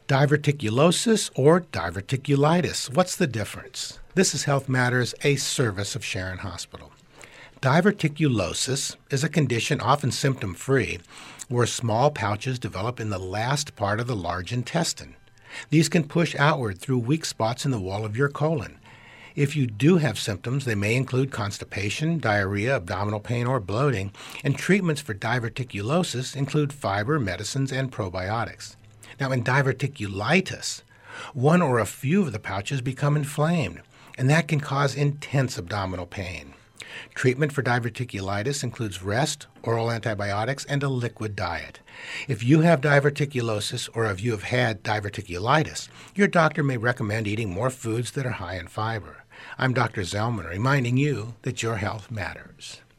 Diverticulosis or diverticulitis. What's the difference? This is Health Matters, a service of Sharon Hospital. Diverticulosis is a condition often symptom-free where small pouches develop in the last part of the large intestine. These can push outward through weak spots in the wall of your colon. If you do have symptoms, they may include constipation, diarrhea, abdominal pain, or bloating, and treatments for diverticulosis include fiber, medicines, and probiotics. Now, in diverticulitis, one or a few of the pouches become inflamed, and that can cause intense abdominal pain. Treatment for diverticulitis includes rest, oral antibiotics, and a liquid diet. If you have diverticulosis or if you have had diverticulitis, your doctor may recommend eating more foods that are high in fiber. I'm Dr. Zellman, reminding you that your health matters.